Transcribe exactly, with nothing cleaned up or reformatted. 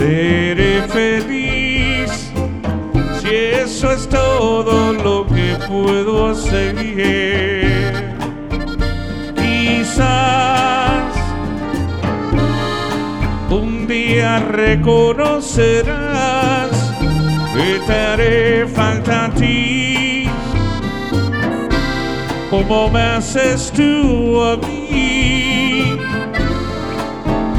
seré feliz si eso es todo lo que puedo hacer. Quizás un día reconocerás que te haré falta a ti, como me haces tú a mí.